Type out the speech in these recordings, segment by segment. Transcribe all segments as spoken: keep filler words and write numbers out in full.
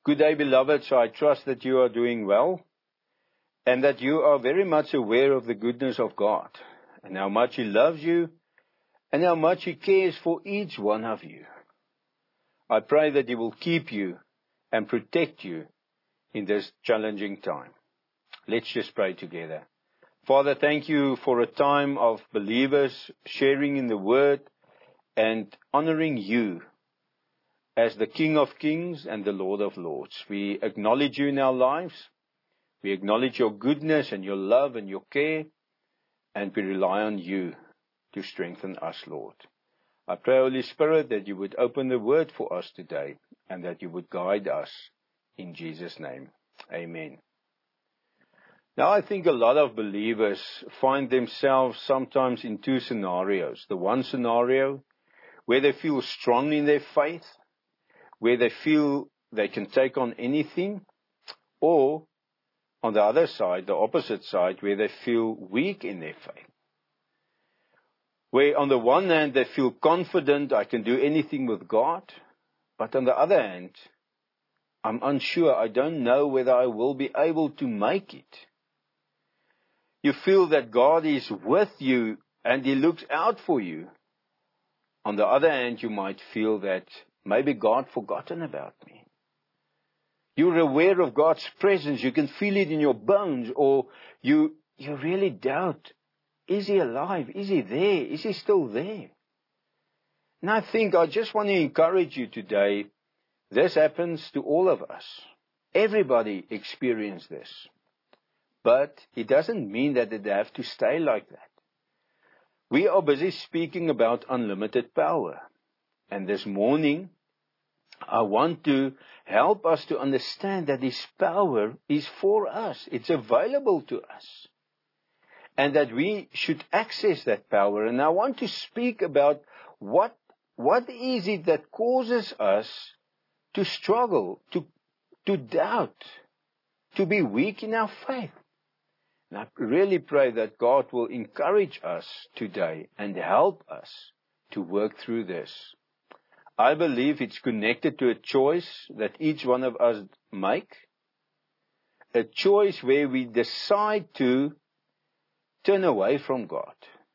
Good day, beloved. So I trust that you are doing well and that you are very much aware of the goodness of God and how much He loves you and how much He cares for each one of you. I pray that He will keep you and protect you in this challenging time. Let's just pray together. Father, thank you for a time of believers sharing in the Word and honoring you as the King of Kings and the Lord of Lords. We acknowledge you in our lives. We acknowledge your goodness and your love and your care, and we rely on you to strengthen us, Lord. I pray, Holy Spirit, that you would open the Word for us today and that you would guide us in Jesus' name. Amen. Now, I think a lot of believers find themselves sometimes in two scenarios. The one scenario where they feel strong in their faith, where they feel they can take on anything, or on the other side, the opposite side, where they feel weak in their faith. Where on the one hand they feel confident, I can do anything with God, but on the other hand, I'm unsure, I don't know whether I will be able to make it. You feel that God is with you and He looks out for you. On the other hand, you might feel that maybe God forgotten about me. You're aware of God's presence. You can feel it in your bones, or you, you really doubt, is He alive? Is He there? Is He still there? And I think I just want to encourage you today. This happens to all of us. Everybody experiences this. But it doesn't mean that it have to stay like that. We are busy speaking about unlimited power. And this morning, I want to help us to understand that His power is for us. It's available to us. And that we should access that power. And I want to speak about what, what is it that causes us to struggle, to, to doubt, to be weak in our faith. And I really pray that God will encourage us today and help us to work through this. I believe it's connected to a choice that each one of us make. A choice where we decide to turn away from God.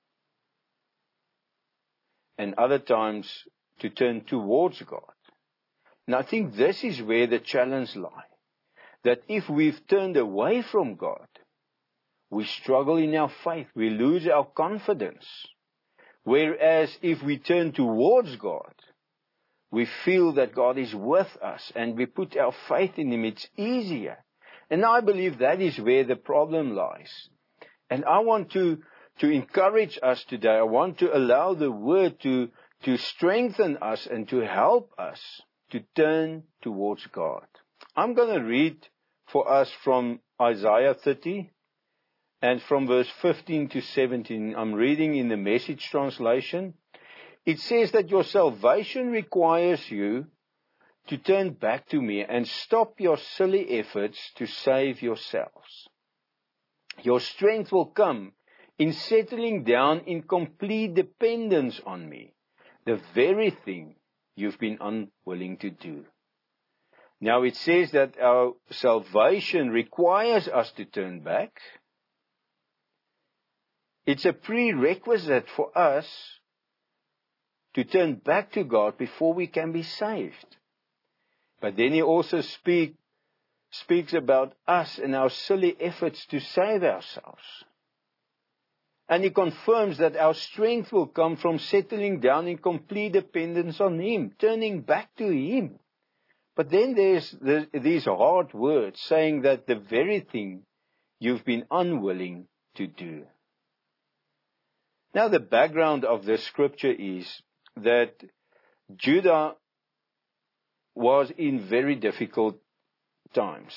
And other times to turn towards God. And I think this is where the challenge lies. That if we've turned away from God, we struggle in our faith. We lose our confidence. Whereas if we turn towards God, we feel that God is with us and we put our faith in Him. It's easier. And I believe that is where the problem lies. And I want to, to encourage us today. I want to allow the Word to, to strengthen us and to help us to turn towards God. I'm going to read for us from Isaiah thirty and from verse fifteen to seventeen. I'm reading in the Message translation. It says that your salvation requires you to turn back to me and stop your silly efforts to save yourselves. Your strength will come in settling down in complete dependence on me, the very thing you've been unwilling to do. Now it says that our salvation requires us to turn back. It's a prerequisite for us to turn back to God before we can be saved. But then He also speak, speaks about us and our silly efforts to save ourselves. And He confirms that our strength will come from settling down in complete dependence on Him, turning back to Him. But then there's the, these hard words saying that the very thing you've been unwilling to do. Now the background of this scripture is that Judah was in very difficult times.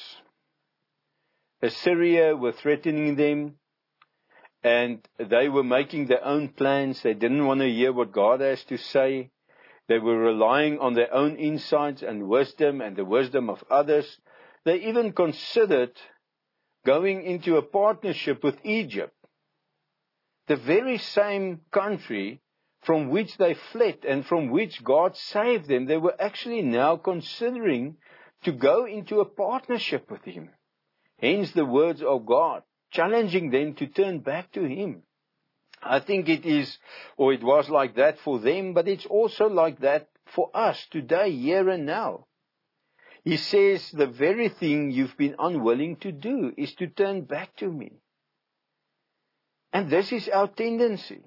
Assyria were threatening them, and they were making their own plans. They didn't want to hear what God has to say. They were relying on their own insights and wisdom and the wisdom of others. They even considered going into a partnership with Egypt, the very same country from which they fled and from which God saved them. They were actually now considering to go into a partnership with Him. Hence the words of God, challenging them to turn back to Him. I think it is, or it was like that for them, but it's also like that for us today, here and now. He says the very thing you've been unwilling to do is to turn back to me. And this is our tendency.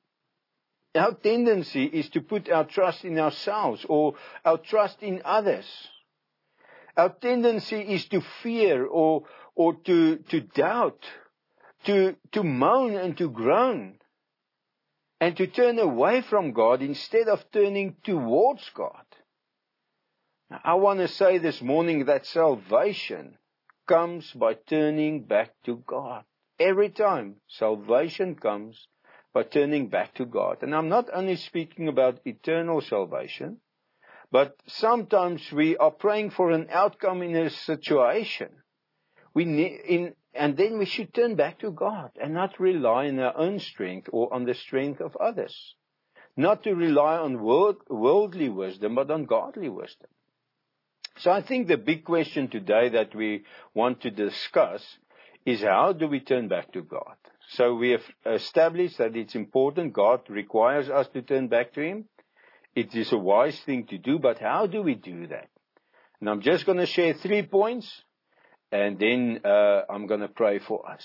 Our tendency is to put our trust in ourselves or our trust in others. Our tendency is to fear or, or to, to doubt, to, to moan and to groan, and to turn away from God instead of turning towards God. Now, I want to say this morning that salvation comes by turning back to God. Every time salvation comes by turning back to God. And I'm not only speaking about eternal salvation, but sometimes we are praying for an outcome in a situation. We need, in, and then we should turn back to God and not rely on our own strength or on the strength of others. Not to rely on world, worldly wisdom, but on godly wisdom. So I think the big question today that we want to discuss is how do we turn back to God? So we have established that it's important. God requires us to turn back to Him. It is a wise thing to do, but how do we do that? And I'm just going to share three points, and then uh, I'm going to pray for us.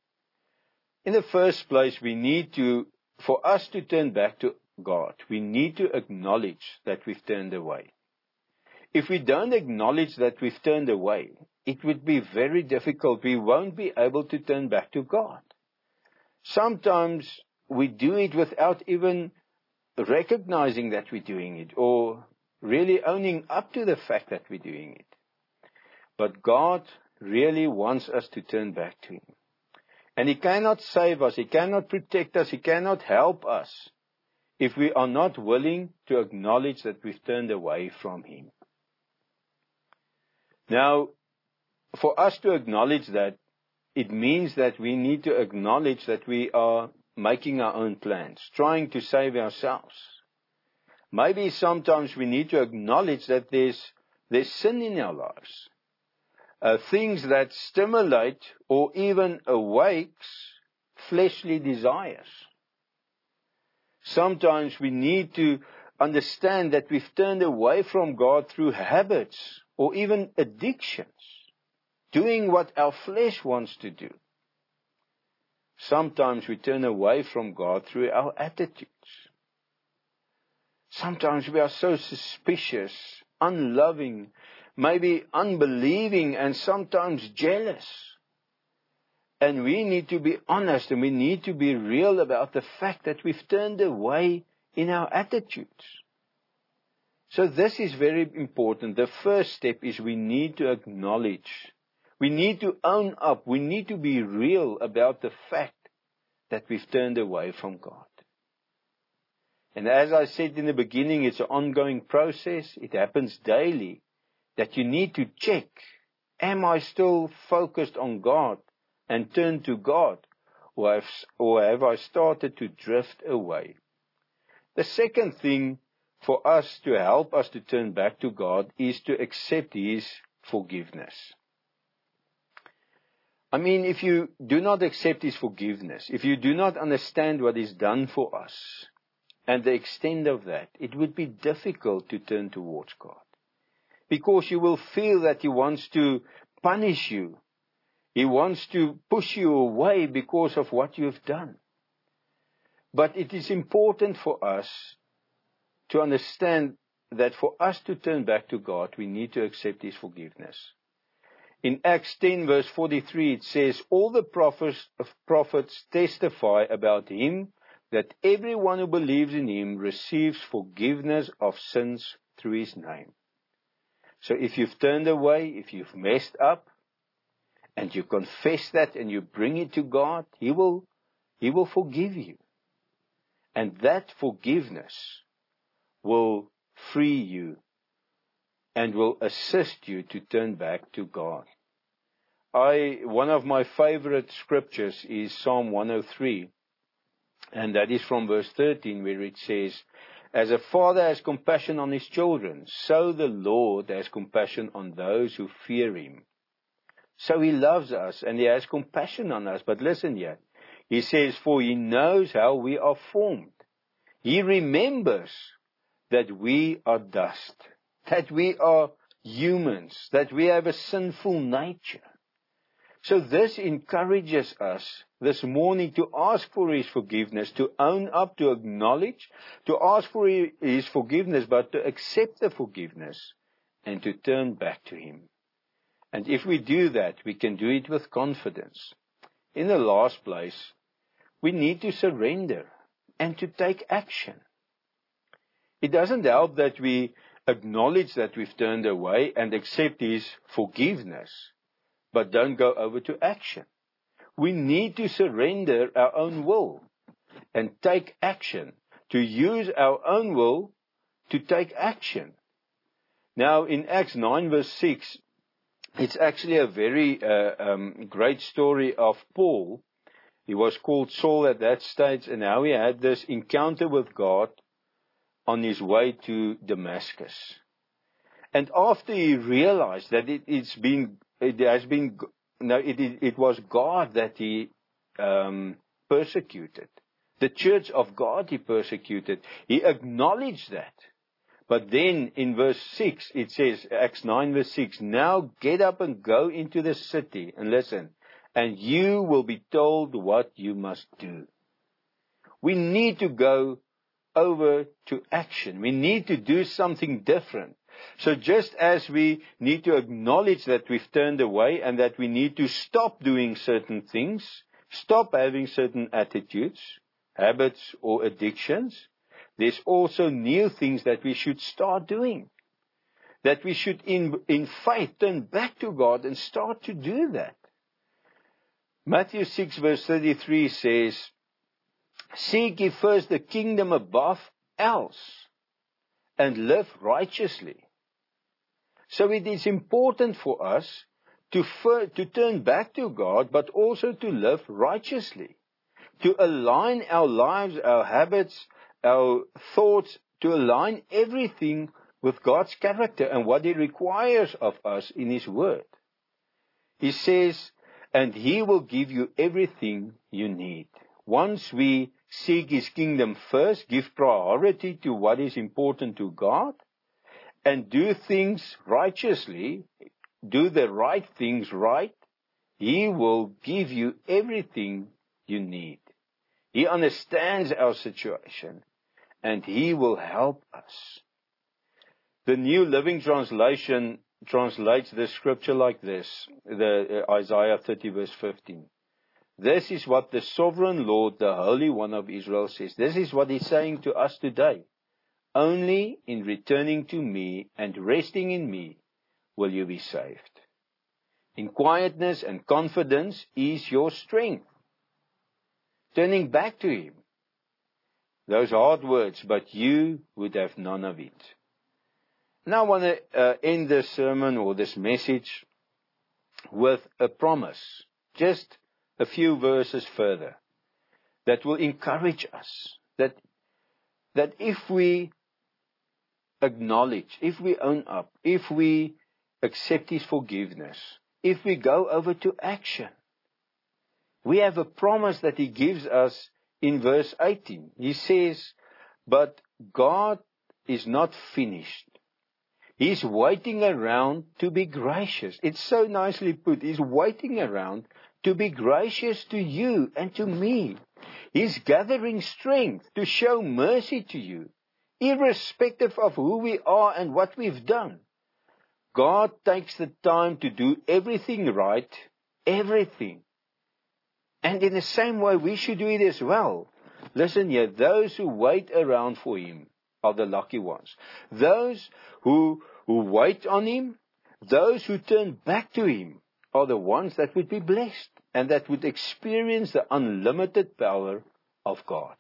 In the first place, we need to, for us to turn back to God, we need to acknowledge that we've turned away. If we don't acknowledge that we've turned away, it would be very difficult. We won't be able to turn back to God. Sometimes we do it without even recognizing that we're doing it or really owning up to the fact that we're doing it. But God really wants us to turn back to Him. And He cannot save us, He cannot protect us, He cannot help us if we are not willing to acknowledge that we've turned away from Him. Now, for us to acknowledge that, it means that we need to acknowledge that we are making our own plans, trying to save ourselves. Maybe sometimes we need to acknowledge that there's, there's sin in our lives. Uh, things that stimulate or even awakes fleshly desires. Sometimes we need to understand that we've turned away from God through habits or even addictions, doing what our flesh wants to do. Sometimes we turn away from God through our attitudes. Sometimes we are so suspicious, unloving, maybe unbelieving, and sometimes jealous. And we need to be honest and we need to be real about the fact that we've turned away in our attitudes. So this is very important. The first step is we need to acknowledge. We need to own up. We need to be real about the fact that we've turned away from God. And as I said in the beginning, it's an ongoing process. It happens daily that you need to check, am I still focused on God and turn to God? Or have, or have I started to drift away? The second thing for us to help us to turn back to God is to accept His forgiveness. I mean, if you do not accept His forgiveness, if you do not understand what He's done for us and the extent of that, it would be difficult to turn towards God. Because you will feel that He wants to punish you. He wants to push you away because of what you've done. But it is important for us to understand that for us to turn back to God, we need to accept His forgiveness. In Acts ten verse forty-three, it says, all the prophets, prophets testify about Him, that everyone who believes in Him receives forgiveness of sins through His name. So if you've turned away, if you've messed up, and you confess that and you bring it to God, He will, He will forgive you. And that forgiveness will free you and will assist you to turn back to God. I, one of my favorite scriptures is Psalm one oh three, and that is from verse thirteen, where it says, As a father has compassion on his children, so the Lord has compassion on those who fear him. So he loves us and he has compassion on us. But listen here. He says, for he knows how we are formed. He remembers that we are dust, that we are humans, that we have a sinful nature. So this encourages us this morning to ask for his forgiveness, to own up, to acknowledge, to ask for his forgiveness, but to accept the forgiveness and to turn back to him. And if we do that, we can do it with confidence. In the last place, we need to surrender and to take action. It doesn't help that we acknowledge that we've turned away and accept his forgiveness, but don't go over to action. We need to surrender our own will and take action, to use our own will to take action. Now, in Acts nine verse six, it's actually a very uh, um, great story of Paul. He was called Saul at that stage, and how he had this encounter with God on his way to Damascus. And after he realized that it, it's been, it has been, no, it, it, it was God that he um, persecuted. The church of God he persecuted. He acknowledged that. But then in verse six, it says, Acts nine verse six, now get up and go into the city, and listen, and you will be told what you must do. We need to go over to action. We need to do something different. So just as we need to acknowledge that we've turned away and that we need to stop doing certain things, stop having certain attitudes, habits or addictions, there's also new things that we should start doing. That we should in, in faith turn back to God and start to do that. Matthew six verse thirty-three says, seek ye first the kingdom above else, and live righteously. So it is important for us to, fir- to turn back to God, but also to live righteously. To align our lives, our habits, our thoughts, to align everything with God's character and what he requires of us in his word. He says, and he will give you everything you need. Once we seek his kingdom first, give priority to what is important to God, and do things righteously, do the right things right, he will give you everything you need. He understands our situation, and he will help us. The New Living Translation translates this scripture like this, the uh, Isaiah thirty verse fifteen. This is what the sovereign Lord, the Holy One of Israel says. This is what he's saying to us today. Only in returning to me and resting in me will you be saved. In quietness and confidence is your strength. Turning back to him. Those hard words, but you would have none of it. Now I want to uh, end this sermon or this message with a promise. Just a few verses further that will encourage us that, that if we acknowledge, if we own up, if we accept his forgiveness, if we go over to action, we have a promise that he gives us in verse eighteen. He says, but God is not finished. He's waiting around to be gracious. It's so nicely put. He's waiting around to be gracious to you and to me. He's gathering strength to show mercy to you, irrespective of who we are and what we've done. God takes the time to do everything right, everything. And in the same way, we should do it as well. Listen here, those who wait around for him are the lucky ones. Those who, who wait on him, those who turn back to him, are the ones that would be blessed and that would experience the unlimited power of God.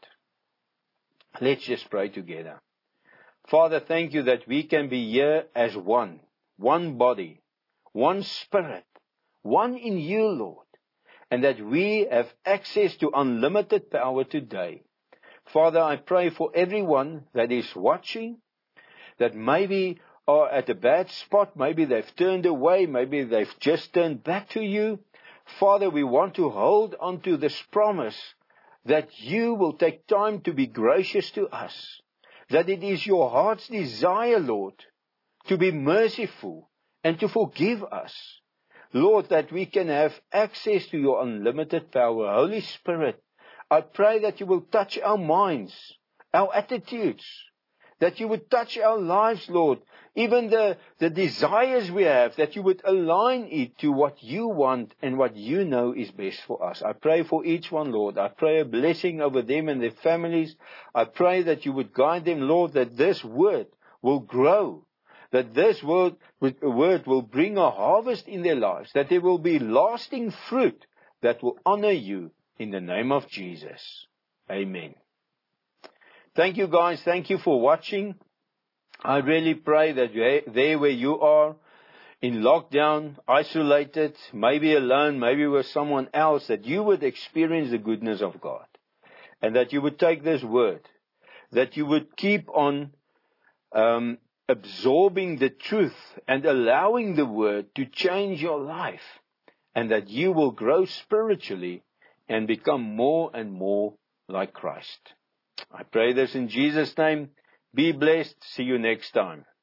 Let's just pray together. Father, thank you that we can be here as one, one body, one spirit, one in you, Lord, and that we have access to unlimited power today. Father, I pray for everyone that is watching, that maybe are at a bad spot, maybe they've turned away, maybe they've just turned back to you. Father, we want to hold on to this promise that you will take time to be gracious to us, that it is your heart's desire, Lord, to be merciful and to forgive us. Lord, that we can have access to your unlimited power. Holy Spirit, I pray that you will touch our minds, our attitudes, that you would touch our lives, Lord, even the, the desires we have, that you would align it to what you want and what you know is best for us. I pray for each one, Lord. I pray a blessing over them and their families. I pray that you would guide them, Lord, that this word will grow, that this word, word will bring a harvest in their lives, that there will be lasting fruit that will honor you in the name of Jesus. Amen. Thank you, guys. Thank you for watching. I really pray that there where you are, in lockdown, isolated, maybe alone, maybe with someone else, that you would experience the goodness of God. And that you would take this word, that you would keep on um, absorbing the truth and allowing the word to change your life. And that you will grow spiritually and become more and more like Christ. I pray this in Jesus' name. Be blessed. See you next time.